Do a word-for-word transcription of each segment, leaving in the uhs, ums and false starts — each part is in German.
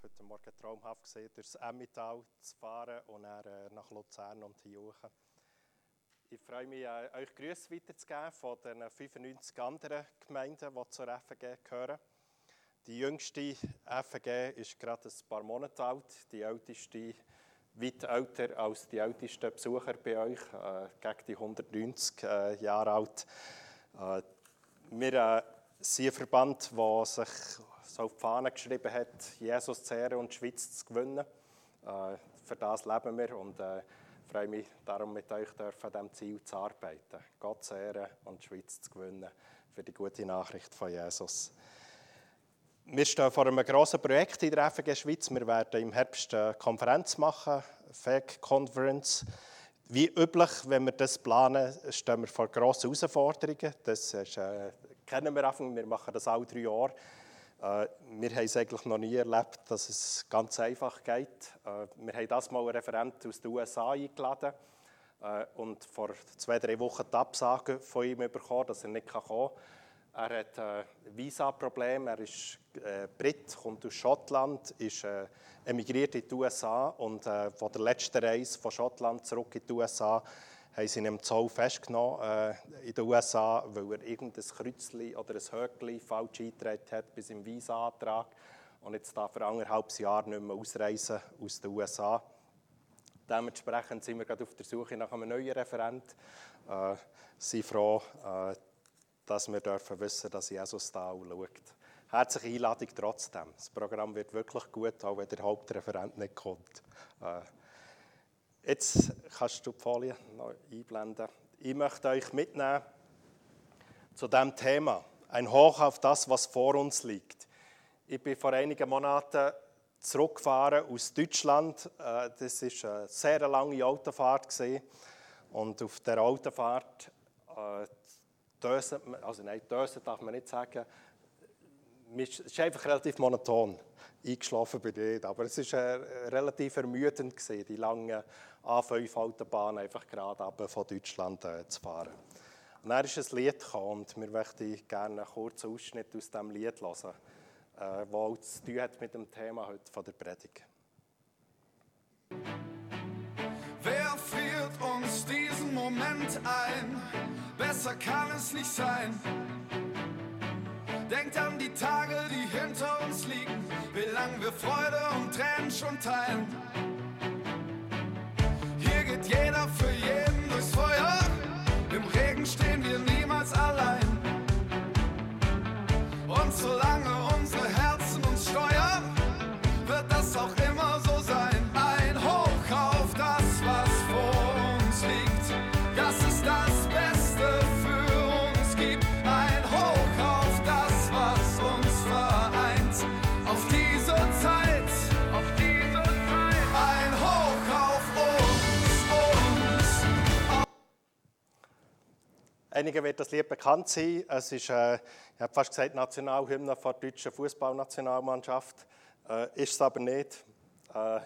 heute Morgen traumhaft gesehen, durchs Emmental zu fahren und dann äh, nach Luzern und hier hoch. Ich freue mich, äh, euch Grüße weiterzugeben von den fünfundneunzig anderen Gemeinden, die zur F G gehören. Die jüngste F G ist gerade ein paar Monate alt, die älteste weit älter als die ältesten Besucher bei euch, äh, gegen die hundertneunzig äh, Jahre alt. Äh, wir äh, sind ein Verband, der sich so auf die Fahne geschrieben hat, Jesus zu ehren und die Schweiz zu gewinnen. Äh, für das leben wir und äh, freue mich darum, mit euch dürfen, an diesem Ziel zu arbeiten. Gott zu ehren und die Schweiz zu gewinnen für die gute Nachricht von Jesus. Wir stehen vor einem grossen Projekt in der F G Schweiz. Wir werden im Herbst eine Konferenz machen, F E G-Conference. Wie üblich, wenn wir das planen, stehen wir vor grossen Herausforderungen. Das ist, äh, kennen wir einfach, wir machen das alle drei Jahre. Äh, wir haben es eigentlich noch nie erlebt, dass es ganz einfach geht. Äh, wir haben das mal einen Referent aus den U S A eingeladen äh, und vor zwei, drei Wochen die Absage von ihm bekommen, dass er nicht kommen kann. Er hat ein Visa-Problem, er ist äh, Brit, kommt aus Schottland, ist äh, emigriert in die U S A und äh, von der letzten Reise von Schottland zurück in die U S A haben sie ihn im Zoll festgenommen äh, in den U S A, weil er irgendein Kreuzchen oder ein Höckchen falsch eingetragen hat bei seinem Visa-Antrag und jetzt darf er anderthalb Jahre nicht mehr ausreisen aus den U S A. Dementsprechend sind wir gerade auf der Suche nach einem neuen Referent. Äh, sind froh, äh, dass wir dürfen wissen, dass Jesus da auch schaut. Herzliche Einladung trotzdem. Das Programm wird wirklich gut, auch wenn der Hauptreferent nicht kommt. Äh, jetzt kannst du die Folie noch einblenden. Ich möchte euch mitnehmen zu diesem Thema. Ein Hoch auf das, was vor uns liegt. Ich bin vor einigen Monaten zurückgefahren aus Deutschland. Äh, das war eine sehr lange Autofahrt gewesen. Und auf dieser Autofahrt äh, Dösen, also nein, Dösen darf man nicht sagen. Es ist einfach relativ monoton. Eingeschlafen bin ich nicht, aber es war äh, relativ ermüdend gewesen, die langen A fünf Autobahnen einfach gerade runter von Deutschland äh, zu fahren. Und dann ist ein Lied gekommen und wir möchten gerne einen kurzen Ausschnitt aus diesem Lied hören, äh, das auch zu tun hat mit dem Thema heute von der Predigt. Wer friert uns diesen Moment ein? Besser kann es nicht sein. Denkt an die Tage, die hinter uns liegen, wie lang wir Freude und Tränen schon teilen. Hier geht jeder für jeden durchs Feuer, im Regen stehen wir niemals allein. Und solange unsere Herzen uns steuern, wird das auch immer so sein. Ein Hoch auf das, was vor uns liegt, das ist das Beste für uns gibt. Ein Hoch auf das, was uns vereint, auf diese Zeit, auf diese Zeit. Ein Hoch auf uns, uns. Auf Einigen wird das Lied bekannt sein. Es ist, äh, ich habe fast gesagt, Nationalhymne der deutschen Fußballnationalmannschaft. Äh, ist es aber nicht. Äh,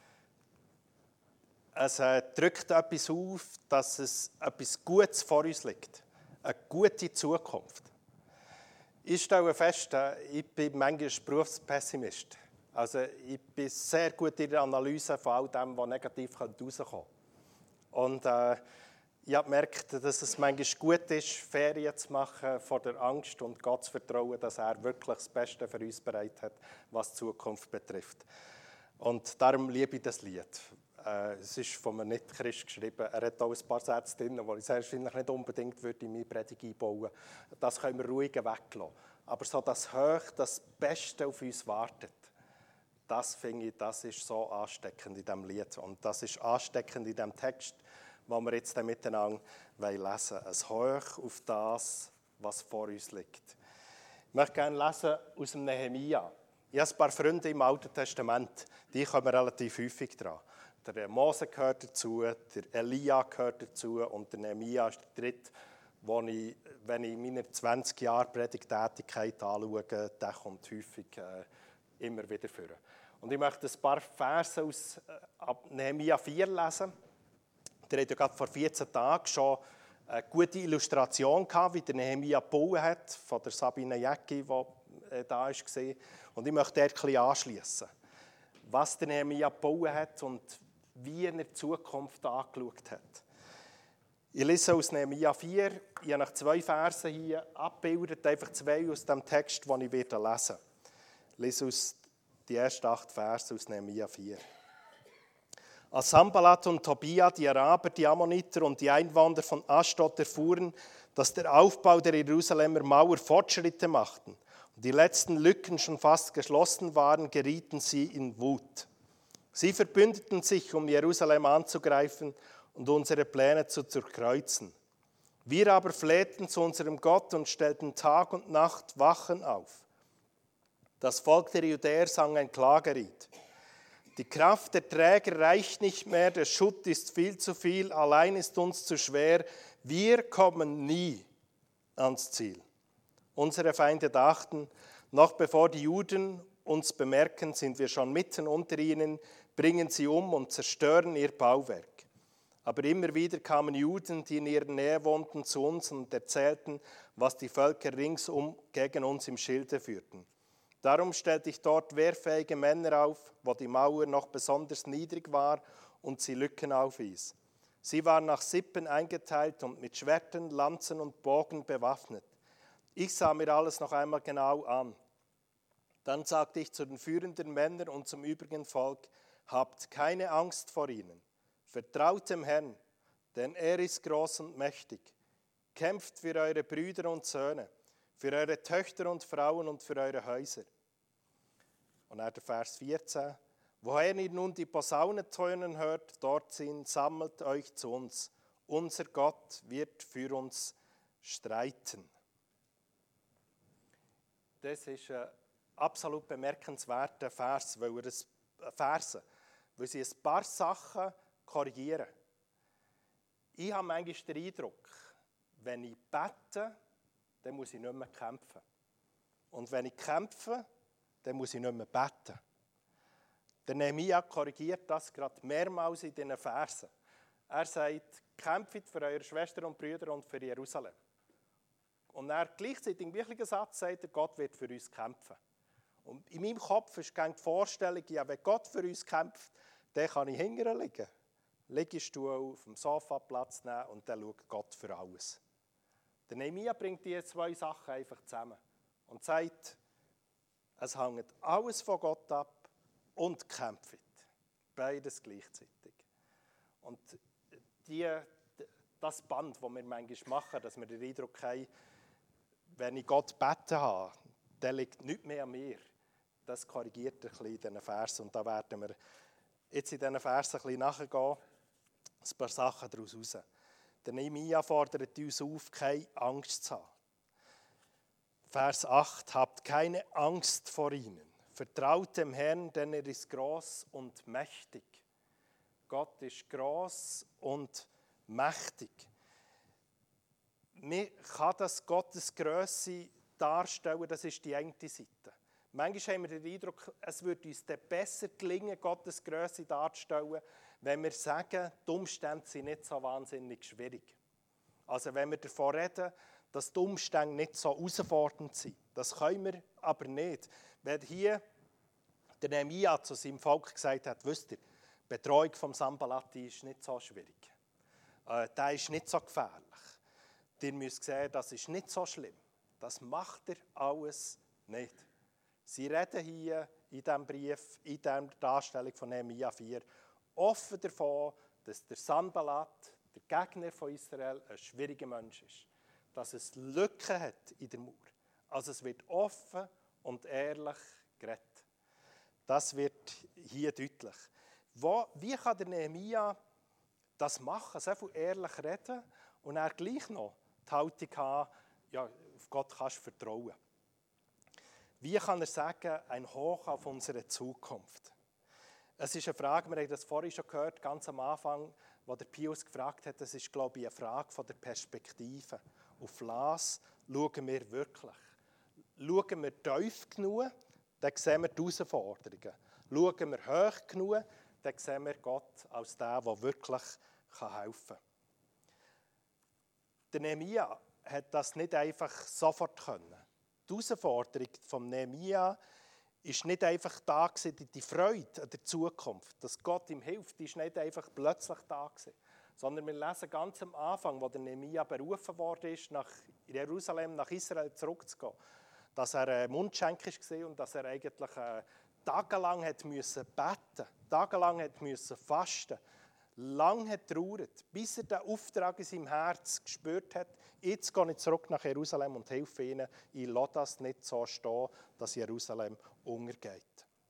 es äh, drückt etwas auf, dass es etwas Gutes vor uns liegt. Eine gute Zukunft. Ich stelle fest, äh, ich bin manchmal Berufspessimist. Also ich bin sehr gut in der Analyse von all dem, was negativ rauskommen könnte. Und äh, ich habe gemerkt, dass es manchmal gut ist, Ferien zu machen vor der Angst und Gott zu vertrauen, dass er wirklich das Beste für uns bereit hat, was die Zukunft betrifft. Und darum liebe ich das Lied. Äh, es ist von einem Nicht-Christ geschrieben. Er hat auch ein paar Sätze drin, die ich sehr wahrscheinlich nicht unbedingt würde in meine Predigt einbauen würde. Das können wir ruhig weglassen. Aber so das Hoch, das Beste auf uns wartet, das finde ich, das ist so ansteckend in diesem Lied. Und das ist ansteckend in diesem Text, was wir jetzt miteinander lesen wollen. Ein Hoch auf das, was vor uns liegt. Ich möchte gerne lesen aus dem Nehemia. Ich habe ein paar Freunde im Alten Testament, die kommen relativ häufig dran. Der Mose gehört dazu, der Elia gehört dazu und der Nehemia ist der dritte, wo ich, wenn ich meine zwanzig Jahre Predigttätigkeit anschaue, der kommt häufig äh, immer wieder vor. Und ich möchte ein paar Verse aus äh, Nehemia vier lesen. Der hat ja gerade vor vierzehn Tagen schon eine gute Illustration gehabt, wie der Nehemia gebaut hat, von der Sabine Jäcki, die da war. Und ich möchte dort ein bisschen anschliessen. was der Nehemia gebaut hat und wie er die Zukunft angeschaut hat. Ich lese aus Nehemia vier, ich habe noch zwei Verse hier abgebildet, einfach zwei aus dem Text, den ich lesen werde. Ich lese aus die ersten acht Verse aus Nehemia vier. Als Sanballat und Tobia, die Araber, die Ammoniter und die Einwanderer von Ashdod erfuhren, dass der Aufbau der Jerusalemer Mauer Fortschritte machten und die letzten Lücken schon fast geschlossen waren, gerieten sie in Wut. Sie verbündeten sich, um Jerusalem anzugreifen und unsere Pläne zu durchkreuzen. Wir aber flehten zu unserem Gott und stellten Tag und Nacht Wachen auf. Das Volk der Judäer sang ein Klagelied. Die Kraft der Träger reicht nicht mehr, der Schutt ist viel zu viel, allein ist uns zu schwer, wir kommen nie ans Ziel. Unsere Feinde dachten, noch bevor die Juden uns bemerken, sind wir schon mitten unter ihnen, bringen sie um und zerstören ihr Bauwerk. Aber immer wieder kamen Juden, die in ihrer Nähe wohnten, zu uns und erzählten, was die Völker ringsum gegen uns im Schilde führten. Darum stellte ich dort wehrfähige Männer auf, wo die Mauer noch besonders niedrig war und sie Lücken aufwies. Sie waren nach Sippen eingeteilt und mit Schwertern, Lanzen und Bogen bewaffnet. Ich sah mir alles noch einmal genau an. Dann sagte ich zu den führenden Männern und zum übrigen Volk, habt keine Angst vor ihnen. Vertraut dem Herrn, denn er ist groß und mächtig. Kämpft für eure Brüder und Söhne, für eure Töchter und Frauen und für eure Häuser. Und dann der Vers vierzehn. Woher ihr nun die Posaunen tönen hört, dort sind, sammelt euch zu uns. Unser Gott wird für uns streiten. Das ist ein absolut bemerkenswerter Vers, weil, er es, Verse, weil sie ein paar Sachen korrigieren. Ich habe manchmal den Eindruck, wenn ich bete, dann muss ich nicht mehr kämpfen. Und wenn ich kämpfe, dann muss ich nicht mehr beten. Der Nehemia korrigiert das gerade mehrmals in diesen Versen. Er sagt, kämpft für eure Schwestern und Brüder und für Jerusalem. Und er gleichzeitig im gleichen Satz sagt er, Gott wird für uns kämpfen. Und in meinem Kopf ist die Vorstellung, ja, wenn Gott für uns kämpft, dann kann ich hinterher liegen. Liegestuhl auf dem Sofa Platz nehmen und dann schaut Gott für alles. Der Nehemia bringt diese zwei Sachen einfach zusammen und sagt, es hängt alles von Gott ab und kämpft. Beides gleichzeitig. Und die, das Band, das wir manchmal machen, dass wir den Eindruck haben, wenn ich Gott beten habe, dann liegt nichts mehr an mir. Das korrigiert ein bisschen in diesen Versen. Und da werden wir jetzt in diesen Versen ein bisschen nachgehen, ein paar Sachen daraus raus. Der Nehemia fordert uns auf, keine Angst zu haben. Vers acht, habt keine Angst vor ihnen. Vertraut dem Herrn, denn er ist groß und mächtig. Gott ist groß und mächtig. Man kann das Gottes Grösse darstellen, das ist die eine Seite. Manchmal haben wir den Eindruck, es würde uns dann besser gelingen, Gottes Grösse darzustellen, wenn wir sagen, die Umstände sind nicht so wahnsinnig schwierig. Also wenn wir davon reden, dass die Umstände nicht so herausfordernd sind. Das können wir aber nicht. Wenn hier der Nehemia zu seinem Volk gesagt hat, wisst ihr, die Betreuung vom Sanballat ist nicht so schwierig. Äh, der ist nicht so gefährlich. Ihr müsst sehen, das ist nicht so schlimm. Das macht er alles nicht. Sie reden hier in diesem Brief, in dieser Darstellung von Nehemia vier, offen davon, dass der Sanballat, der Gegner von Israel, ein schwieriger Mensch ist. Dass es Lücken hat in der Mauer. Also es wird offen und ehrlich geredet. Das wird hier deutlich. Wo, wie kann der Nehemia das machen, so viel ehrlich reden und er gleich noch die Haltung haben, ja, auf Gott kannst du vertrauen. Wie kann er sagen, ein Hoch auf unsere Zukunft? Es ist eine Frage, wir haben das vorhin schon gehört, ganz am Anfang, wo der Pius gefragt hat, das ist, glaube ich, eine Frage von der Perspektive. Auf was schauen wir wirklich? Schauen wir tief genug, dann sehen wir die Herausforderungen. Schauen wir hoch genug, dann sehen wir Gott als der, der wirklich helfen kann. Der Nehemia hat das nicht einfach sofort können. Die Herausforderung von Nehemia ist nicht einfach da gewesen, die Freude an der Zukunft, dass Gott ihm hilft, die ist nicht einfach plötzlich da gewesen. Sondern wir lesen ganz am Anfang, wo der Nehemia berufen worden ist, nach Jerusalem, nach Israel zurückzugehen, dass er ein Mundschenk war und dass er eigentlich äh, tagelang hat müssen beten, tagelang hat müssen fasten, lang hat trauert, bis er den Auftrag in seinem Herz gespürt hat, jetzt gehe ich zurück nach Jerusalem und helfe ihnen, ich lasse das nicht so stehen, dass Jerusalem untergeht.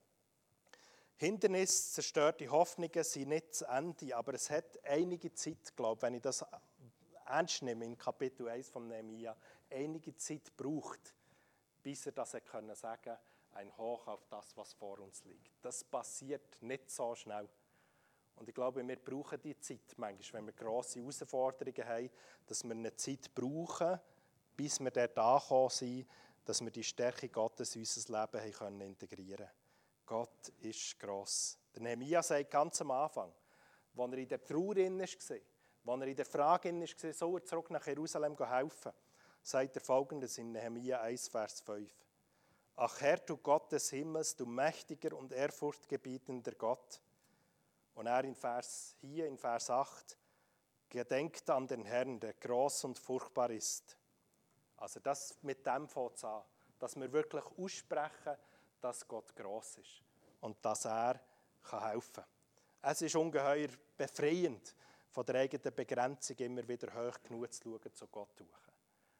Hindernisse, zerstörte Hoffnungen sind nicht das Ende, aber es hat einige Zeit, glaube ich, wenn ich das ernst nehme in Kapitel eins von Nehemia, einige Zeit braucht, bis er das können sagen, ein Hoch auf das, was vor uns liegt. Das passiert nicht so schnell. Und ich glaube, wir brauchen die Zeit manchmal, wenn wir grosse Herausforderungen haben, dass wir eine Zeit brauchen, bis wir dort angekommen sind, dass wir die Stärke Gottes in unser Leben haben können integrieren können. Gott ist gross. Der Nehemia sagt ganz am Anfang, als er in der Trauer war, als er in der Frage war, soll er zurück nach Jerusalem helfen, sagt er Folgendes in Nehemia eins, Vers fünf. Ach Herr, du Gott des Himmels, du mächtiger und ehrfurchtgebietender Gott. Und er in Vers, hier in Vers acht, gedenkt an den Herrn, der gross und furchtbar ist. Also das mit dem fängt es an, dass wir wirklich aussprechen, dass Gott gross ist und dass er helfen kann. Es ist ungeheuer befreiend, von der eigenen Begrenzung immer wieder hoch genug zu schauen, zu Gott zu suchen.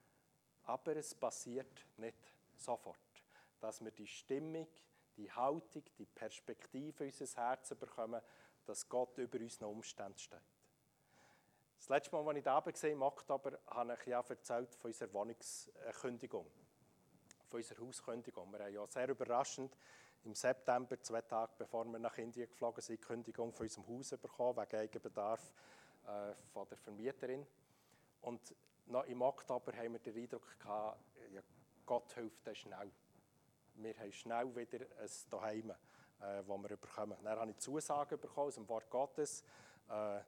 Aber es passiert nicht sofort, dass wir die Stimmung, die Haltung, die Perspektive in unser Herz bekommen, dass Gott über unseren Umständen steht. Das letzte Mal, als ich da war, im Oktober, habe ich ja erzählt von unserer Wohnungskündigung, von unserer Hauskündigung. Wir haben ja sehr überraschend im September, zwei Tage bevor wir nach Indien geflogen sind, die Kündigung von unserem Haus bekommen, wegen Eigenbedarf äh, von der Vermieterin. Und noch im Oktober haben wir den Eindruck gehabt, ja, Gott hilft uns schnell. Wir haben schnell wieder ein Zuhause, äh, das wir bekommen. Dann habe ich Zusagen bekommen aus dem Wort Gottes. Äh,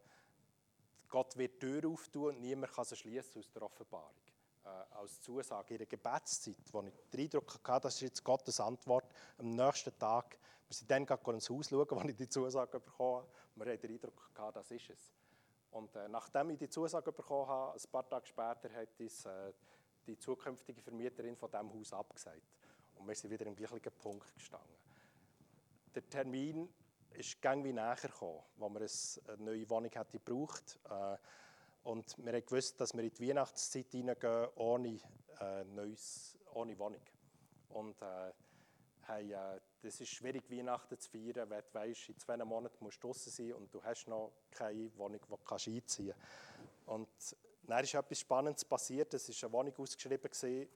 Gott wird die Tür auftun und niemand kann sie schließen aus der Offenbarung. Äh, als Zusage in der Gebetszeit, wo ich den Eindruck hatte, das ist jetzt Gottes Antwort, am nächsten Tag. Wir sind dann gerade ins Haus schauen, als ich die Zusage bekommen habe. Wir haben den Eindruck gehabt, das ist es. Und äh, nachdem ich die Zusage bekommen habe, ein paar Tage später hat uns äh, die zukünftige Vermieterin von diesem Haus abgesagt. Und wir sind wieder im gleichen Punkt gestanden. Der Termin ist gang wie näher gekommen, wo wir eine neue Wohnung hätte gebraucht. Äh, und wir haben gewusst, dass wir in die Weihnachtszeit hineingehen ohne, äh, neues, ohne Wohnung. Und äh, hey, äh, das ist schwierig, Weihnachten zu feiern, wenn du weißt, in zwei Monaten musst du draussen sein und du hast noch keine Wohnung, die du einziehen kannst. Und dann ist etwas Spannendes passiert. Es war eine Wohnung ausgeschrieben, die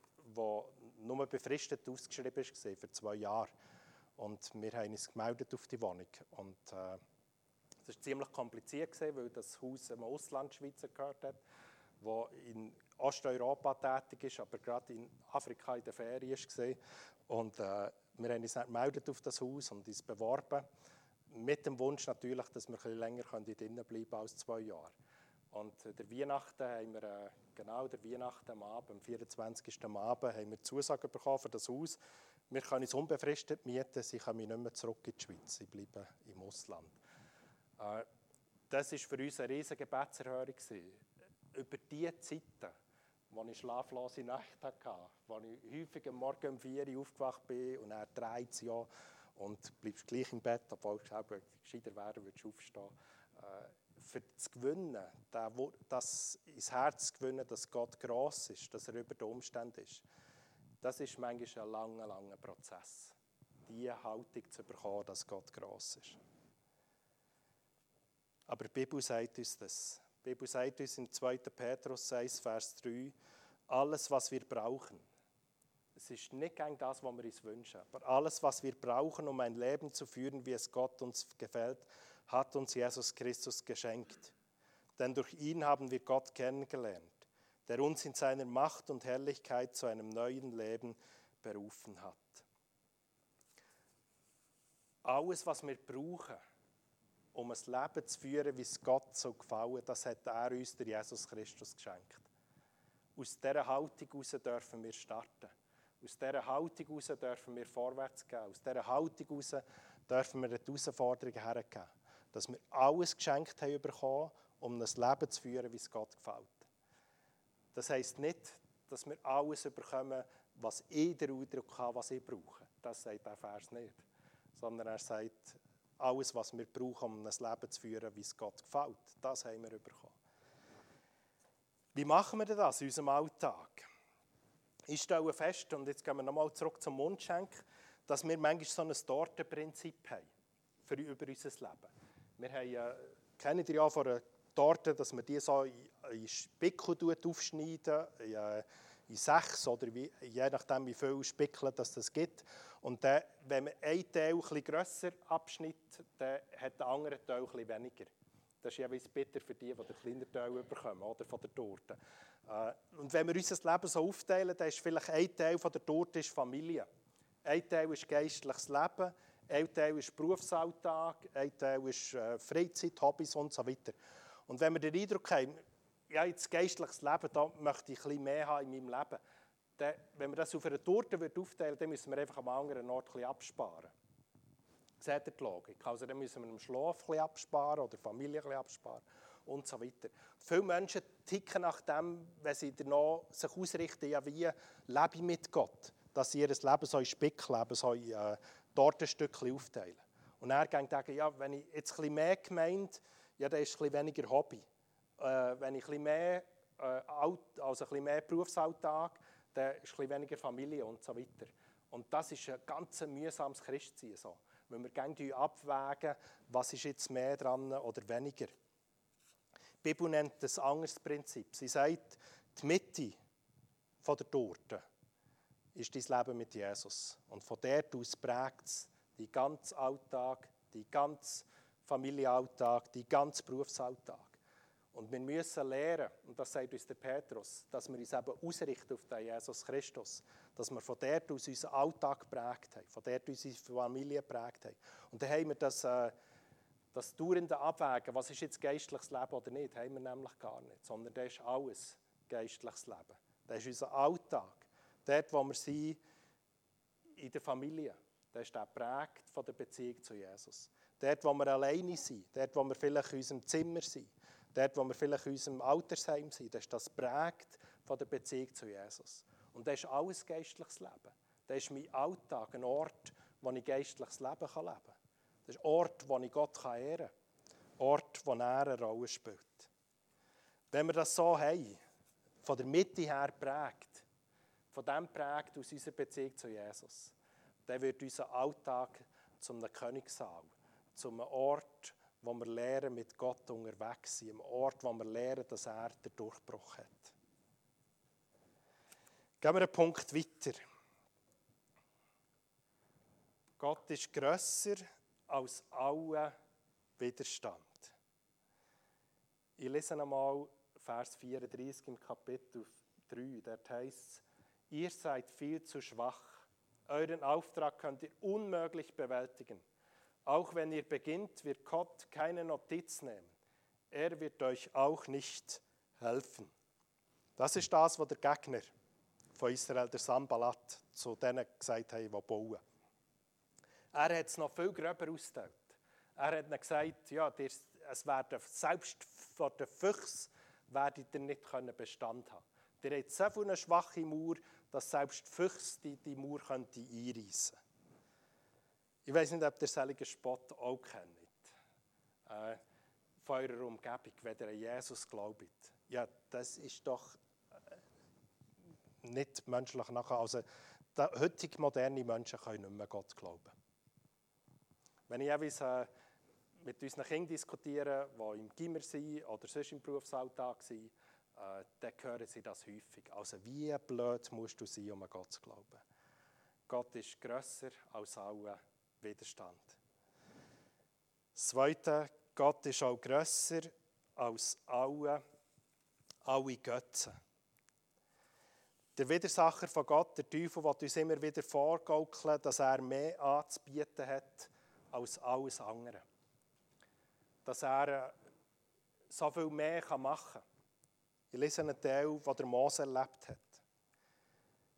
nur befristet ausgeschrieben war, für zwei Jahre. Und wir haben uns gemeldet auf die Wohnung. Und äh, das war ziemlich kompliziert, weil das Haus einem Auslandschweizer gehört hat, der in Osteuropa tätig ist, aber gerade in Afrika in der Ferien war. Und äh, wir haben uns dann gemeldet auf das Haus und uns beworben. Mit dem Wunsch natürlich, dass wir ein bisschen länger drinnen bleiben können als zwei Jahre. Und der Weihnachten haben wir, äh, genau der Weihnachten am Abend, am vierundzwanzigsten Abend, haben wir Zusagen bekommen für das Haus. Wir können es unbefristet mieten, sie kommen nicht mehr zurück in die Schweiz, sie bleiben im Ausland. Äh, das war für uns eine riesige Gebetserhörung. Über diese Zeiten, wo ich schlaflose Nächte hatte, wo ich häufig am Morgen um vier Uhr aufgewacht bin und er dreht es ja und bleibst gleich im Bett, obwohl du selber gescheiter wäre, würdest du aufstehen. Äh, für das Gewinnen, das ins Herz zu gewinnen, dass Gott gross ist, dass er über den Umständen ist, das ist manchmal ein langer, langer Prozess. Diese Haltung zu bekommen, dass Gott gross ist. Aber die Bibel sagt uns das. Die Bibel sagt uns im zweiten Petrus eins, Vers drei, alles, was wir brauchen. Es ist nicht gegen das, was wir uns wünschen, aber alles, was wir brauchen, um ein Leben zu führen, wie es Gott uns gefällt, hat uns Jesus Christus geschenkt. Denn durch ihn haben wir Gott kennengelernt, der uns in seiner Macht und Herrlichkeit zu einem neuen Leben berufen hat. Alles, was wir brauchen, um ein Leben zu führen, wie es Gott so gefällt, das hat er uns, der Jesus Christus, geschenkt. Aus dieser Haltung heraus dürfen wir starten. Aus dieser Haltung heraus dürfen wir vorwärts gehen. Aus dieser Haltung heraus dürfen wir die Herausforderungen hergeben. Dass wir alles geschenkt haben bekommen, um ein Leben zu führen, wie es Gott gefällt. Das heisst nicht, dass wir alles bekommen, was ich den Eindruck habe, was ich brauche. Das sagt der Vers nicht. Sondern er sagt, alles, was wir brauchen, um ein Leben zu führen, wie es Gott gefällt. Das haben wir bekommen. Wie machen wir das in unserem Alltag? Ich stelle fest, und jetzt gehen wir nochmal zurück zum Mundschenk, dass wir manchmal so ein Tortenprinzip haben für über unser Leben. Wir haben, äh, kennen ihr ja von einer Torte, dass man die so in, in Spickel aufschneiden, in, äh, in sechs oder wie, je nachdem wie viel Spickel das, das gibt. Und dann, wenn man einen Teil etwas grösser abschneidet, dann hat der andere Teil etwas weniger. Das ist jeweils bitter für die, die den kleinen Teil bekommen, oder, von der Torte. Äh, und wenn wir unser Leben so aufteilen, dann ist vielleicht ein Teil von der Torte ist Familie. Ein Teil ist geistliches Leben, ein Teil ist Berufsalltag, ein Teil ist äh, Freizeit, Hobbys und so weiter. Und wenn wir den Eindruck haben, ja, jetzt geistliches Leben, da möchte ich ein bisschen mehr haben in meinem Leben, dann, wenn wir das auf einer Torte aufteilen, dann müssen wir einfach am anderen Ort ein bisschen absparen. Seht ihr die Logik? Also dann müssen wir im Schlaf ein bisschen absparen oder Familie ein bisschen absparen und so weiter. Viele Menschen ticken nach dem, wenn sie noch sich ausrichten, ja, wie lebe ich mit Gott, dass sie ihr Leben so in Spickleben, so in äh, Tortenstückchen aufteilen. Und dann gehen sie sagen, ja, wenn ich jetzt ein bisschen mehr gemeint, ja, dann ist es ein bisschen weniger Hobby. Äh, wenn ich ein bisschen mehr, äh, Alt, also ein bisschen mehr Berufsalltag, dann ist es ein bisschen weniger Familie und so weiter. Und das ist ein ganz mühsames Christsein. So. Wenn wir gerne abwägen, was ist jetzt mehr dran oder weniger. Die Bibel nennt das ein anderes Prinzip. Sie sagt, die Mitte von der Torte ist dein Leben mit Jesus. Und von dort aus prägt es deinen ganzen Alltag, deinen ganzen Familienalltag, deinen ganzen Berufsalltag. Und wir müssen lernen, und das sagt uns der Petrus, dass wir uns eben ausrichten auf den Jesus Christus, dass wir von dort aus unseren Alltag geprägt haben, von dort aus unsere Familie geprägt haben. Und dann haben wir das, äh, das dauernde Abwägen, was ist jetzt geistliches Leben oder nicht, haben wir nämlich gar nicht, sondern das ist alles geistliches Leben. Das ist unser Alltag. Dort, wo wir sind, in der Familie, das ist der geprägt von der Beziehung zu Jesus. Dort, wo wir alleine sind, dort, wo wir vielleicht in unserem Zimmer sind, dort, wo wir vielleicht in unserem Altersheim sind, das ist das geprägt von der Beziehung zu Jesus. Und das ist alles geistliches Leben. Das ist mein Alltag, ein Ort, wo ich geistliches Leben leben kann. Das ist ein Ort, wo ich Gott ehren kann. Ein Ort, wo er eine Rolle spielt. Wenn wir das so haben, von der Mitte her prägt, von dem prägt aus unserer Beziehung zu Jesus, dann wird unser Alltag zu einem Königssaal, zu einem Ort, wo wir lernen, mit Gott unterwegs sind, einem Ort, wo wir lernen, dass er den Durchbruch hat. Gehen wir einen Punkt weiter. Gott ist grösser als aller Widerstand. Ich lese einmal Vers vierunddreißig im Kapitel drei. Dort heißt es, ihr seid viel zu schwach. Euren Auftrag könnt ihr unmöglich bewältigen. Auch wenn ihr beginnt, wird Gott keine Notiz nehmen. Er wird euch auch nicht helfen. Das ist das, was der Gegner von Israel, der Sanballat, zu denen gesagt hat, die bauen. Er hat es noch viel gröber ausgeteilt. Er hat ihnen gesagt, ja, es werden, selbst vor den Füchsen werdet ihr nicht Bestand haben. Ihr habt so eine schwache Mauer, dass selbst die Füchse die, die Mauer einreissen können. Ich weiss nicht, ob ihr solchen Spott auch kennt. Äh, von eurer Umgebung, wenn ihr an Jesus glaubt. Ja, das ist doch äh, nicht menschlich nachher. Also, die heutige moderne Menschen können nicht mehr Gott glauben. Wenn ich jeweils äh, mit unseren Kindern diskutiere, die im Gimmer sind oder sonst im Berufsalltag sind, äh, dann hören sie das häufig. Also, wie blöd musst du sein, um an Gott zu glauben? Gott ist grösser als alle Widerstand. Das Zweite, Gott ist auch grösser als alle, alle Götzen. Der Widersacher von Gott, der Teufel, will uns immer wieder vorgaukeln, dass er mehr anzubieten hat als alles andere. Dass er so viel mehr machen kann. Ich lese einen Teil, was der Mose erlebt hat.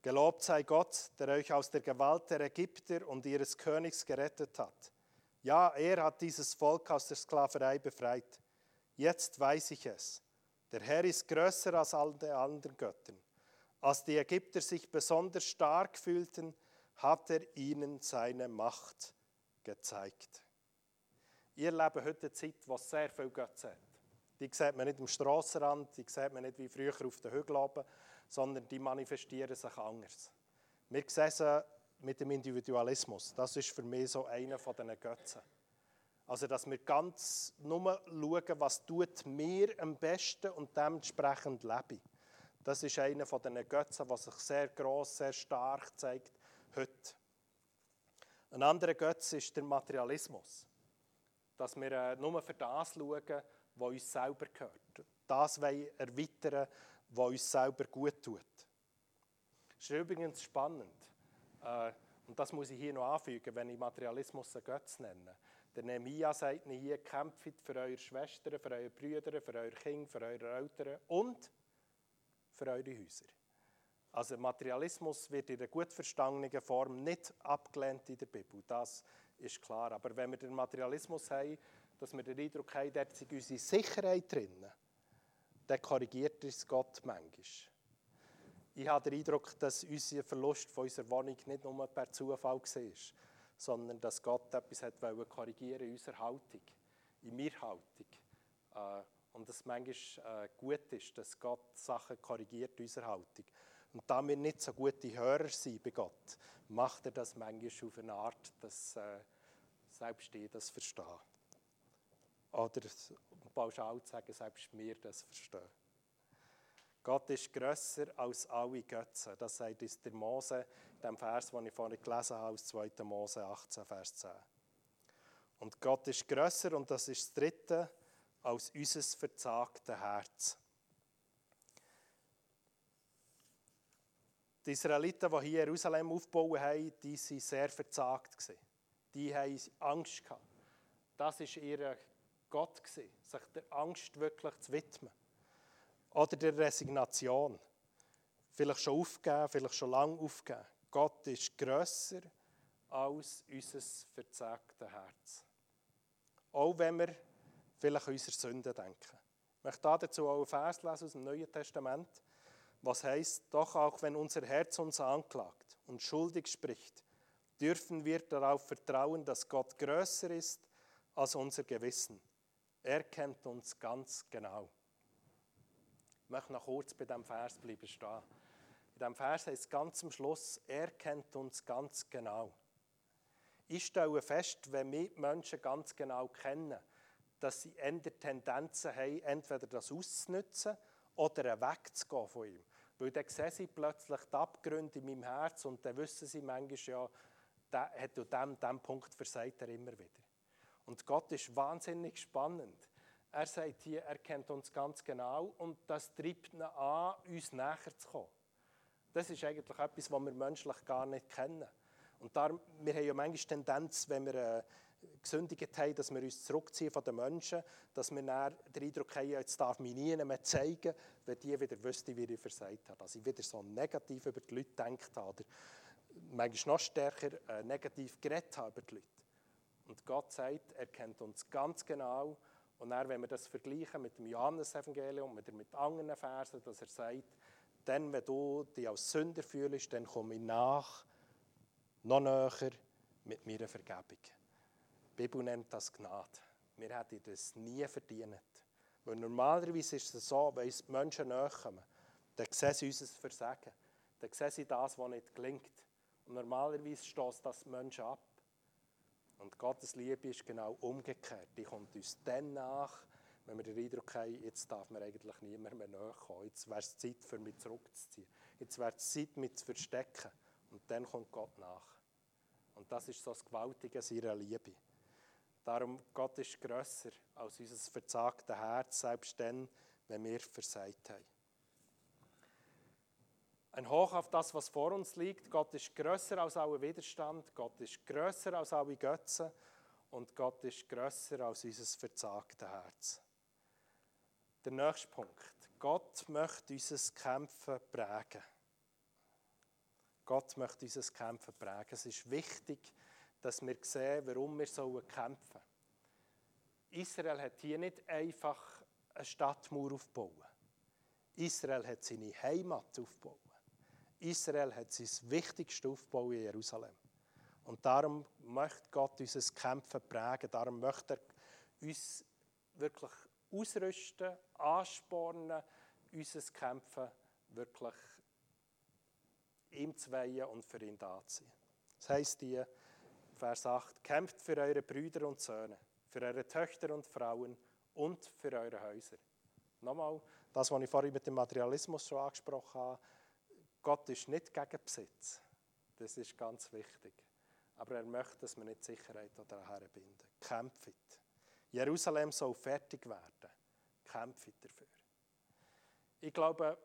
Gelobt sei Gott, der euch aus der Gewalt der Ägypter und ihres Königs gerettet hat. Ja, er hat dieses Volk aus der Sklaverei befreit. Jetzt weiß ich es. Der Herr ist größer als alle anderen Götter. Als die Ägypter sich besonders stark fühlten, hat er ihnen seine Macht gezeigt. Ihr lebt heute eine Zeit, wo es sehr viele Götzen hat. Die sieht man nicht am Strassenrand, die sieht man nicht wie früher auf den Hügeln oben, sondern die manifestieren sich anders. Wir sehen sie mit dem Individualismus. Das ist für mich so einer von diesen Götzen. Also, dass wir ganz nur schauen, was tut mir am besten und dementsprechend lebe. Das ist einer von diesen Götzen, der sich sehr gross, sehr stark zeigt heute. Ein anderer Götze ist der Materialismus. Dass wir äh, nur für das schauen, was uns selber gehört. Das wollen erweitern, was uns selber gut tut. Das ist übrigens spannend. Äh, und das muss ich hier noch anfügen, wenn ich Materialismus einen Götz nenne. Der Nehemia sagt mir hier, kämpft für eure Schwestern, für eure Brüder, für eure Kinder, für eure Eltern und für eure Häuser. Also Materialismus wird in einer gut verstandenen Form nicht abgelehnt in der Bibel, das ist klar. Aber wenn wir den Materialismus haben, dass wir den Eindruck haben, dort ist unsere Sicherheit drin, dann korrigiert uns Gott manchmal. Ich habe den Eindruck, dass unser Verlust von unserer Wohnung nicht nur per Zufall war, sondern dass Gott etwas hat korrigieren in unserer Haltung, in meiner Haltung. Und dass es manchmal gut ist, dass Gott Sachen korrigiert in unserer Haltung. Und da wir nicht so gute Hörer sind bei Gott, macht er das manchmal auf eine Art, dass äh, selbst ich das verstehe. Oder pauschal zu sagen, selbst wir das verstehen. Gott ist grösser als alle Götzen. Das sagt uns der Mose, in dem Vers, den ich vorhin gelesen habe, aus zweiter Mose achtzehn, Vers zehn. Und Gott ist grösser, und das ist das Dritte, als unser verzagtes Herz. Die Israeliten, die hier Jerusalem aufgebaut haben, die waren sehr verzagt. Die hatten Angst. Das war ihr Gott, sich der Angst wirklich zu widmen. Oder der Resignation. Vielleicht schon aufgeben, vielleicht schon lange aufgeben. Gott ist grösser als unser verzagtes Herz. Auch wenn wir vielleicht an unsere Sünden denken. Ich möchte dazu auch einen Vers lesen aus dem Neuen Testament. Was heißt, doch auch wenn unser Herz uns anklagt und schuldig spricht, dürfen wir darauf vertrauen, dass Gott grösser ist als unser Gewissen. Er kennt uns ganz genau. Ich möchte noch kurz bei diesem Vers bleiben stehen. In diesem Vers heißt es ganz am Schluss, er kennt uns ganz genau. Ich stelle fest, wenn wir Menschen ganz genau kennen, dass sie eher Tendenzen haben, entweder das auszunutzen oder wegzugehen von ihm. Weil dann sehen sie plötzlich die Abgründe in meinem Herz und dann wissen sie manchmal, ja, der hat an diesem, diesem Punkt versagt er immer wieder. Und Gott ist wahnsinnig spannend. Er sagt hier, er kennt uns ganz genau und das treibt ihn an, uns näher zu kommen. Das ist eigentlich etwas, was wir menschlich gar nicht kennen. Und darum, wir haben ja manchmal Tendenz, wenn wir äh, gesündigt haben, dass wir uns zurückziehen von den Menschen, dass wir dann den Eindruck haben, jetzt darf mich nie mehr zeigen, wenn die wieder wüssten, wie ich versagt habe. Dass ich wieder so negativ über die Leute gedacht habe oder manchmal noch stärker äh, negativ geredet habe über die Leute. Und Gott sagt, er kennt uns ganz genau. Und dann, wenn wir das vergleichen mit dem Johannesevangelium und mit anderen Versen, dass er sagt, dann, wenn du dich als Sünder fühlst, dann komme ich nach, noch näher mit meiner Vergebung. Die Bibel nennt das Gnade. Wir hätten das nie verdient. Weil normalerweise ist es so, wenn uns die Menschen näher kommen, dann sehen sie unser Versagen. Dann sehen sie das, was nicht gelingt. Und normalerweise stößt das die Menschen ab. Und Gottes Liebe ist genau umgekehrt. Die kommt uns dann nach, wenn wir den Eindruck haben, jetzt darf mir eigentlich niemand mehr näher kommen. Jetzt wäre es Zeit, für mich zurückzuziehen. Jetzt wäre es Zeit, mich zu verstecken. Und dann kommt Gott nach. Und das ist so das Gewaltige seiner Liebe. Darum, Gott ist grösser als unser verzagtes Herz, selbst dann, wenn wir versagt haben. Ein Hoch auf das, was vor uns liegt. Gott ist grösser als aller Widerstand. Gott ist grösser als alle Götzen. Und Gott ist grösser als unser verzagtes Herz. Der nächste Punkt. Gott möchte unser Kämpfen prägen. Gott möchte unser Kämpfen prägen. Es ist wichtig, dass wir sehen, warum wir kämpfen sollen. Israel hat hier nicht einfach eine Stadtmauer aufgebaut. Israel hat seine Heimat aufgebaut. Israel hat sein Wichtigstes aufgebaut in Jerusalem. Und darum möchte Gott unser Kämpfen prägen. Darum möchte er uns wirklich ausrüsten, anspornen, unser Kämpfen wirklich ihm zu weihen und für ihn da zu sein. Das heisst hier, Vers acht, kämpft für eure Brüder und Söhne, für eure Töchter und Frauen und für eure Häuser. Nochmal, das, was ich vorhin mit dem Materialismus schon angesprochen habe, Gott ist nicht gegen Besitz. Das ist ganz wichtig. Aber er möchte, dass wir nicht Sicherheit daran binden. Kämpft. Jerusalem soll fertig werden. Kämpft dafür. Ich glaube,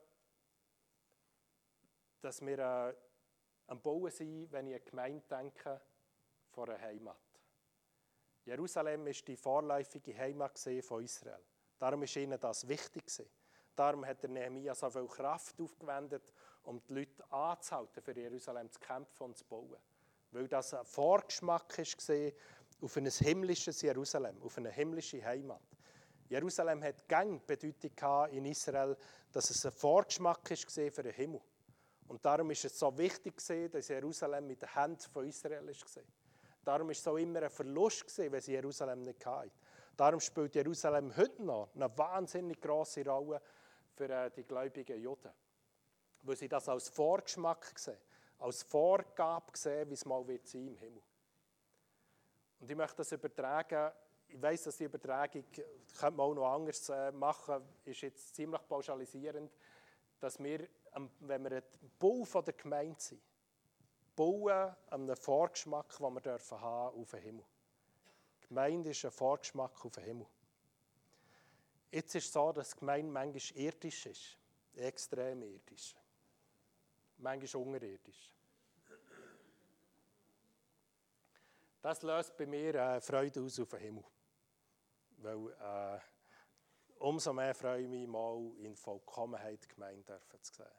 dass wir äh, am Bauen sind, wenn ich an die Gemeinde denke, von einer Heimat. Jerusalem war die vorläufige Heimat von Israel. Darum war ihnen das wichtig. Darum hat der Nehemia so viel Kraft aufgewendet, um die Leute anzuhalten, für Jerusalem zu kämpfen und zu bauen. Weil das ein Vorgeschmack war auf ein himmlisches Jerusalem, auf eine himmlische Heimat. Jerusalem hat gang Bedeutung in Israel, dass es ein Vorgeschmack war für den Himmel. Und darum war es so wichtig, dass Jerusalem mit den Händen von Israel war. Darum war es auch immer ein Verlust, wenn sie Jerusalem nicht hatten. Darum spielt Jerusalem heute noch eine wahnsinnig grosse Rolle für die gläubigen Juden. Weil sie das als Vorgeschmack sehen, als Vorgabe sehen, wie es mal wird sein im Himmel. Und ich möchte das übertragen. Ich weiss, dass die Übertragung, könnte man auch noch anders machen, ist jetzt ziemlich pauschalisierend, dass wir, wenn wir ein Bau von der Gemeinde sind, bauen einen Vorgeschmack, den wir dürfen haben auf den Himmel. Die Gemeinde ist ein Vorgeschmack auf den Himmel. Jetzt ist es so, dass die Gemeinde manchmal irdisch ist, extrem irdisch, manchmal unterirdisch. Das löst bei mir äh, Freude aus auf den Himmel. Weil äh, umso mehr freue ich mich mal, in Vollkommenheit die Gemeinde zu sehen.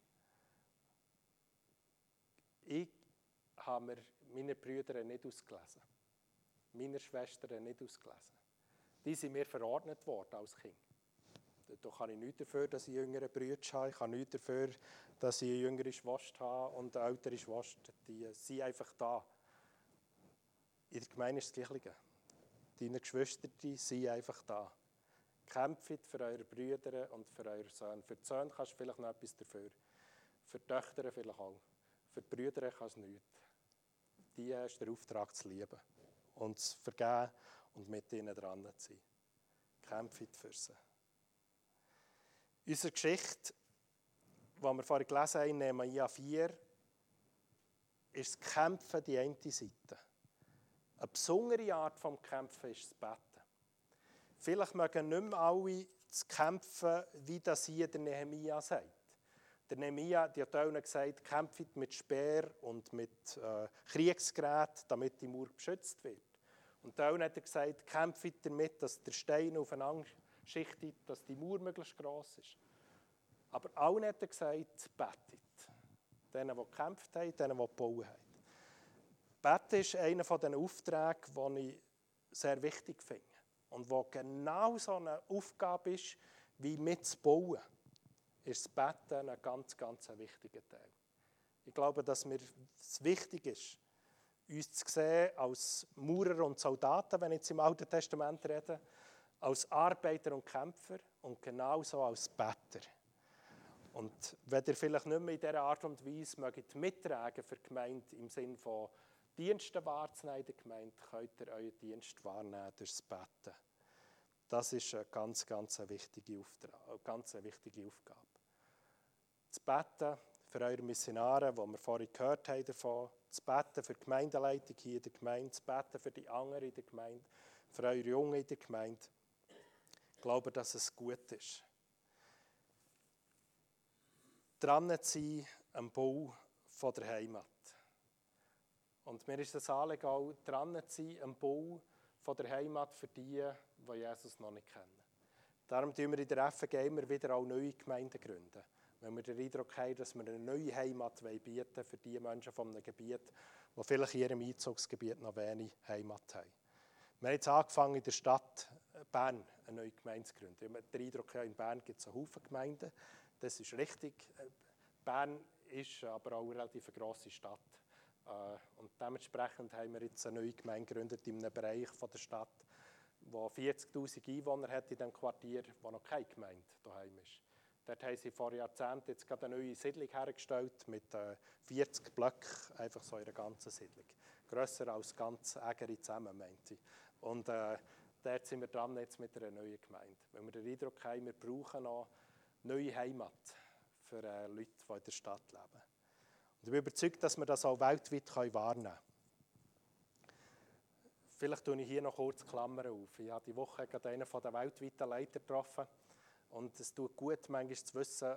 Ich habe mir meine Brüder nicht ausgelesen, meine Schwestern nicht ausgelesen. Die sind mir verordnet worden als Kind. Da kann ich nichts dafür, dass ich jüngere Brüder habe. Ich kann nichts dafür, dass ich eine jüngere Schwester habe und eine ältere Schwester. Die sind einfach da. In der Gemeinde ist das Gleiche. Deine Geschwister die sind einfach da. Kämpft für eure Brüder und für eure Söhne. Für die Söhne kannst du vielleicht noch etwas dafür. Für die Töchter vielleicht auch. Für die Brüder kannst du nichts. Die ist der Auftrag zu lieben und zu vergeben und mit ihnen dran zu sein. Kämpft für sie. Unsere Geschichte, die wir vorhin gelesen haben, in Nehemia vier, ist das Kämpfen die eine Seite. Eine besondere Art des Kämpfen ist das Beten. Vielleicht mögen nicht mehr alle das Kämpfen, wie das hier der Nehemia sagt. Der Nehemia die hat allen gesagt, kämpft mit Speer und mit äh, Kriegsgeräten, damit die Mauer geschützt wird. Und allen hat er gesagt, kämpft damit, dass der Stein aufeinander schichtet, dass die Mauer möglichst gross ist. Aber allen hat er gesagt, betet. Denen, die gekämpft haben, denen, die gebaut haben. Beten ist einer dieser Aufträge, die ich sehr wichtig finde. Und wo genau so eine Aufgabe ist, wie mitzubauen, ist das Beten ein ganz, ganz wichtiger Teil. Ich glaube, dass mir es wichtig ist, uns zu sehen als Maurer und Soldaten, wenn ich jetzt im Alten Testament rede, als Arbeiter und Kämpfer und genauso als Beter. Und wenn ihr vielleicht nicht mehr in dieser Art und Weise mögt mittragen für die Gemeinde im Sinne von Dienste wahrzunehmen in der Gemeinde, könnt ihr euren Dienst wahrnehmen durch das Beten. Das ist eine ganz, ganz wichtige, Auftrag, eine ganz wichtige Aufgabe. Das Beten für eure Missionare, die wir vorhin gehört haben davon, das Beten für die Gemeindeleitung hier in der Gemeinde, das Beten für die anderen in der Gemeinde, für eure Jungen in der Gemeinde. Ich glaube, dass es gut ist. Dran zu sein am Bau von der Heimat. Und mir ist das Anliegen auch, dran zu sein am Bau von der Heimat für die, die Jesus noch nicht kennen. Darum gründen wir in der F G immer wieder auch neue Gemeinden gründen, Weil wir den Eindruck haben, dass wir eine neue Heimat bieten wollen für die Menschen von einem Gebiet, die vielleicht in ihrem Einzugsgebiet noch wenig Heimat haben. Wir haben jetzt angefangen, in der Stadt Bern eine neue Gemeinde zu gründen. Wir haben den Eindruck, in Bern gibt es einen Haufen Gemeinden. Das ist richtig. Bern ist aber auch eine relativ grosse Stadt. Und dementsprechend haben wir jetzt eine neue Gemeinde gegründet in einem Bereich der Stadt, der vierzigtausend Einwohner hat in diesem Quartier, wo noch keine Gemeinde daheim ist. Dort haben sie vor Jahrzehnten jetzt gerade eine neue Siedlung hergestellt mit äh, vierzig Blöcken, einfach so in der ganzen Siedlung. Grösser als ganz Ägeri zusammen, meint sie. Und äh, dort sind wir dran jetzt mit einer neuen Gemeinde. Weil wir den Eindruck haben, wir brauchen noch neue Heimat für äh, Leute, die in der Stadt leben. Und ich bin überzeugt, dass wir das auch weltweit wahrnehmen können. Vielleicht tue ich hier noch kurz Klammern auf. Ich habe diese Woche gerade einen der weltweiten Leiter getroffen. Und es tut gut, manchmal zu wissen,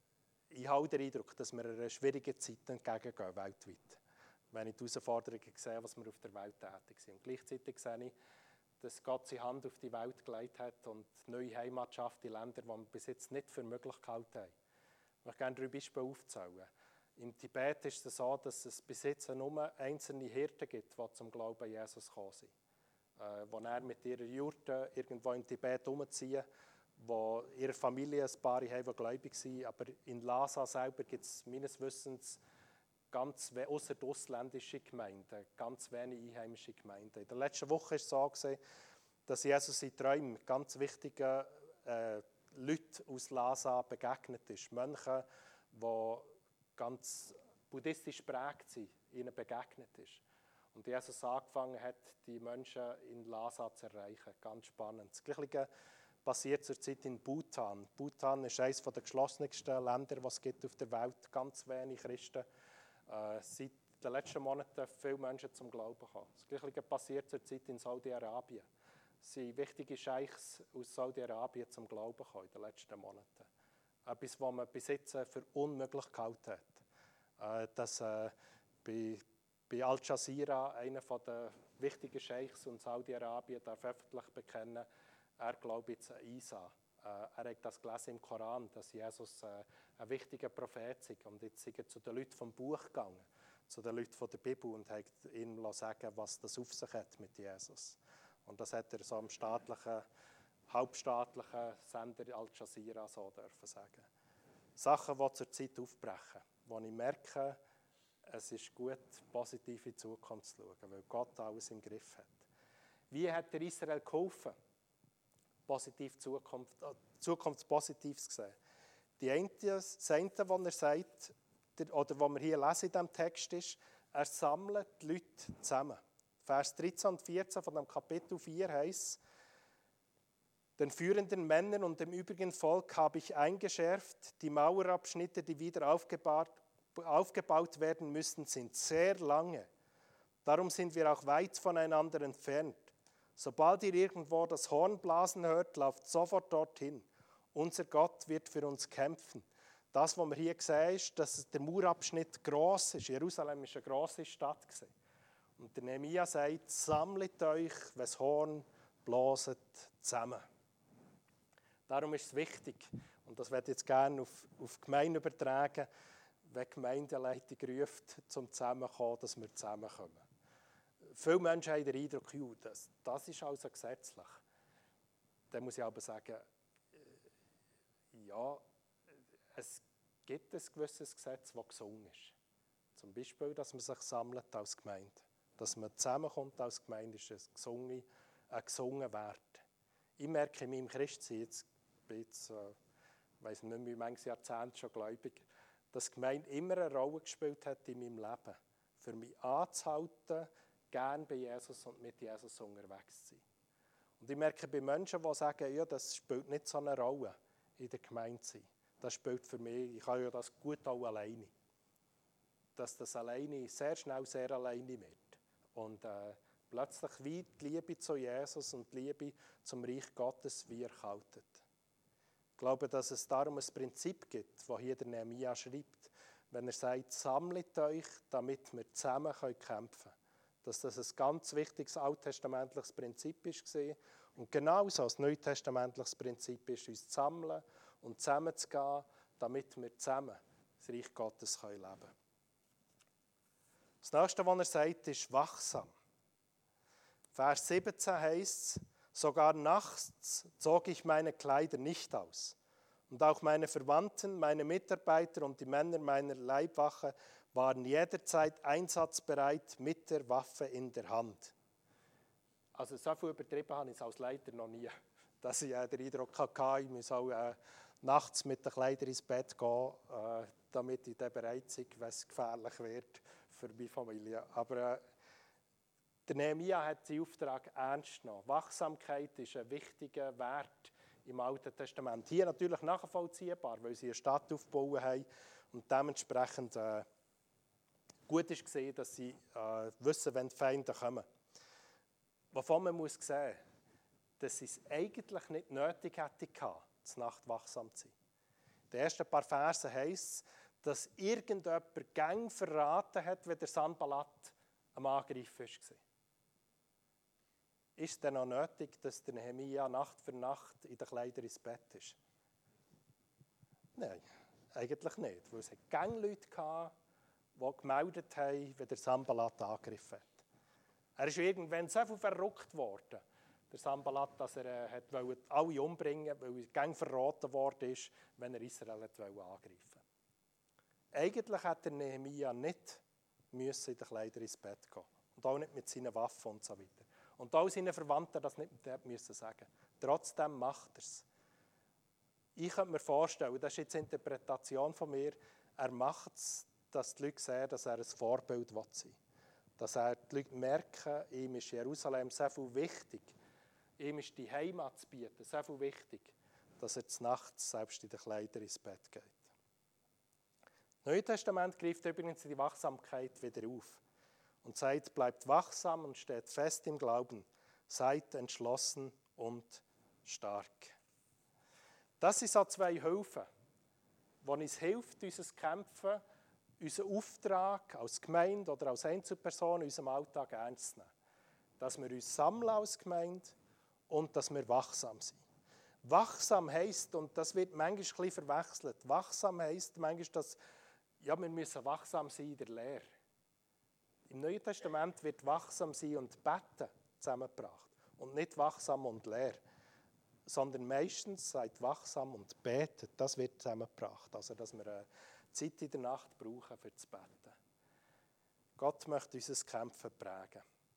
ich habe den Eindruck, dass wir einer schwierigen Zeit entgegengehen, weltweit. Wenn ich die Herausforderungen sehe, was wir auf der Welt tätig sind. Und gleichzeitig sehe ich, dass Gott seine Hand auf die Welt gelegt hat und neue Heimat schafft in Ländern, die wir bis jetzt nicht für möglich gehalten haben. Ich möchte gerne drei Beispiele aufzählen. Im Tibet ist es so, dass es bis jetzt nur einzelne Hirten gibt, die zum Glauben an Jesus gekommen sind. Äh, wo er mit ihrer Jurte irgendwo in Tibet umziehen, wo ihre Familie ein paar haben, die gläubig sind. Aber in Lhasa selber gibt es meines Wissens ganz außer ausländische Gemeinden, ganz wenige einheimische Gemeinden. In der letzten Woche war es so gewesen, dass Jesus in Träumen ganz wichtigen äh, Leuten aus Lhasa begegnet ist. Mönche, die ganz buddhistisch geprägt sind, ihnen begegnet ist. Und Jesus angefangen hat, die Menschen in Lhasa zu erreichen. Ganz spannend. Das Gleiche passiert zurzeit in Bhutan. Bhutan ist eines der geschlossensten Länder, die es gibt auf der Welt. Ganz wenig Christen. Äh, seit den letzten Monaten viele Menschen zum Glauben gekommen. Das Gleiche passiert zurzeit in Saudi-Arabien. Es sind wichtige Scheichs aus Saudi-Arabien zum Glauben gekommen in den letzten Monaten. Etwas, was man bis jetzt für unmöglich gehalten hat. Äh, dass äh, bei, bei Al Jazeera, einer der wichtigen Scheichs in Saudi-Arabien, darf öffentlich bekennen, er glaubt jetzt an Isa. Äh, er hat das gelesen im Koran, dass Jesus äh, ein wichtiger Prophet ist. Und jetzt sind er zu den Leuten vom Buch gegangen, zu den Leuten von der Bibel, und hat ihnen sagen, was das auf sich hat mit Jesus. Und das hat er so am staatlichen, halbstaatlichen Sender Al Jazeera so dürfen sagen. Sachen, die zurzeit aufbrechen, wo ich merke, es ist gut, positiv in die Zukunft zu schauen, weil Gott alles im Griff hat. Wie hat er Israel geholfen, positiv Zukunft, äh, zukunftspositives zu sehen? Die eine, das eine, was er sagt, oder was wir hier lesen in diesem Text, ist, er sammelt die Leute zusammen. Vers dreizehn und vierzehn von dem Kapitel vier heißt: Den führenden Männern und dem übrigen Volk habe ich eingeschärft, die Mauerabschnitte, die wieder aufgebaut, aufgebaut werden müssen, sind sehr lange. Darum sind wir auch weit voneinander entfernt. Sobald ihr irgendwo das Horn blasen hört, lauft sofort dorthin. Unser Gott wird für uns kämpfen. Das, was wir hier sehen, ist, dass der Mauerabschnitt gross ist. Jerusalem war eine grosse Stadt. Und der Nehemia sagt, sammelt euch, wenn das Horn blaset, zusammen. Darum ist es wichtig, und das werde ich jetzt gerne auf, auf die Gemeinde übertragen, wenn die Gemeindeleitung ruft, zum Zusammenkommen, dass wir zusammenkommen. Viele Menschen haben den Eindruck, das, das ist also gesetzlich. Dann muss ich aber sagen, ja, es gibt ein gewisses Gesetz, das gesungen ist. Zum Beispiel, dass man sich sammelt als Gemeinde. Dass man zusammenkommt als Gemeinde, ist ein gesungen, ein gesungen Wert. Ich merke in meinem Christsein, jetzt bin ich jetzt, äh, ich weiss nicht mehr, wie manches Jahrzehnt schon gläubig, dass die Gemeinde immer eine Rolle gespielt hat in meinem Leben. Für mich anzuhalten, gerne bei Jesus und mit Jesus unterwegs zu sein. Und ich merke bei Menschen, die sagen, ja, das spielt nicht so eine Rolle in der Gemeinde zu sein. Das spielt für mich, ich kann ja das gut auch alleine. Dass das alleine sehr schnell sehr alleine wird. Und äh, plötzlich wie die Liebe zu Jesus und die Liebe zum Reich Gottes wie erkaltet. Ich glaube, dass es darum ein Prinzip gibt, das hier der Nehemia schreibt, wenn er sagt, sammelt euch, damit wir zusammen kämpfen können. Dass das ein ganz wichtiges alttestamentliches Prinzip war und genauso ein neutestamentliches Prinzip ist, uns zu sammeln und zusammenzugehen damit wir zusammen das Reich Gottes leben können. Das nächste, was er sagt, ist wachsam. Vers siebzehn heißt es, sogar nachts zog ich meine Kleider nicht aus. Und auch meine Verwandten, meine Mitarbeiter und die Männer meiner Leibwache waren jederzeit einsatzbereit mit der Waffe in der Hand. Also so viel übertrieben habe ich es als Leiter noch nie. Dass ich äh, den Eindruck hatte, ich muss auch äh, nachts mit den Kleidern ins Bett gehen, äh, damit ich dann bereit bin, wenn es gefährlich wird für meine Familie. Aber äh, der Nehemia hat seinen Auftrag ernst genommen. Wachsamkeit ist ein wichtiger Wert im Alten Testament. Hier natürlich nachvollziehbar, weil sie eine Stadt aufgebaut haben und dementsprechend äh, gut ist gesehen, dass sie äh, wissen, wenn die Feinde kommen. Wovon man muss sehen, dass sie es eigentlich nicht nötig hätte gehabt, zur Nacht wachsam zu sein. In den ersten paar Versen heisst es, dass irgendjemand Gang verraten hat, wenn der Sanballat am Angreifen war. Ist es denn noch nötig, dass der Nehemia Nacht für Nacht in den Kleidern ins Bett ist? Nein, eigentlich nicht. Weil es Gangleute gab, die gemeldet haben, wenn der Sanballat angegriffen hat. Er ist irgendwann so viel verrückt worden, der Sanballat, dass er äh, hat alle umbringen wollte, weil er gang verraten worden ist, wenn er Israel angreifen wollte. Eigentlich hätte der Nehemia nicht müssen in den Kleidern ins Bett gehen und auch nicht mit seinen Waffen und so weiter. Und auch seinen Verwandten das nicht müssen sagen. Trotzdem macht er es. Ich könnte mir vorstellen, das ist jetzt eine Interpretation von mir, er macht es, dass die Leute sehen, dass er ein Vorbild sein will. Dass er die Leute merken, ihm ist Jerusalem sehr viel wichtig. Ihm ist die Heimat zu bieten sehr viel wichtig, dass er nachts selbst in den Kleidern ins Bett geht. Das Neue Testament greift übrigens die Wachsamkeit wieder auf und sagt, bleibt wachsam und steht fest im Glauben, seid entschlossen und stark. Das sind so zwei Hilfen, die uns hilft, unser Kämpfen, unseren Auftrag als Gemeinde oder als Einzelperson in unserem Alltag ernst zu nehmen. Dass wir uns sammeln als Gemeinde und dass wir wachsam sind. Wachsam heisst, und das wird manchmal ein bisschen verwechselt, wachsam heisst manchmal, dass ja, wir müssen wachsam sein in der Lehre. Im Neuen Testament wird wachsam sein und beten zusammengebracht. Und nicht wachsam und Lehre. Sondern meistens sagt wachsam und betet, das wird zusammengebracht. Also, dass wir eine Zeit in der Nacht brauchen, für zu beten. Gott möchte unser Kämpfen prägen.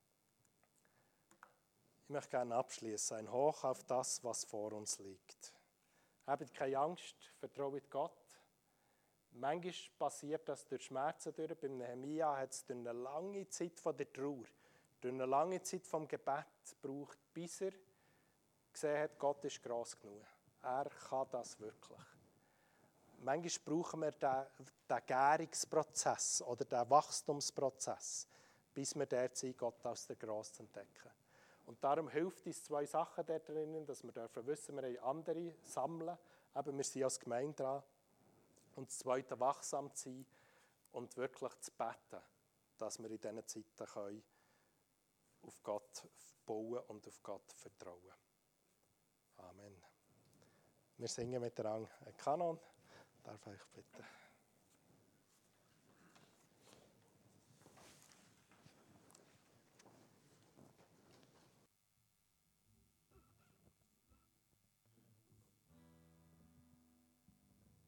Ich möchte gerne abschließen. Ein Hoch auf das, was vor uns liegt. Habt keine Angst, vertraut Gott. Manchmal passiert das durch Schmerzen durch. Beim Nehemia hat es durch eine lange Zeit von der Trauer, durch eine lange Zeit vom Gebet gebraucht, bis er gesehen hat, Gott ist gross genug. Er kann das wirklich. Manchmal brauchen wir den, den Gärungsprozess oder den Wachstumsprozess, bis wir dort sind, Gott als der Gross zu entdecken. Und darum hilft uns zwei Sachen da drinnen, dass wir dürfen wissen, wir haben andere sammeln, aber wir sind als Gemeinde dran. Und das Zweite, wachsam zu sein und wirklich zu beten, dass wir in diesen Zeiten können auf Gott bauen und auf Gott vertrauen. Amen. Wir singen miteinander einen Kanon. Darf ich bitten?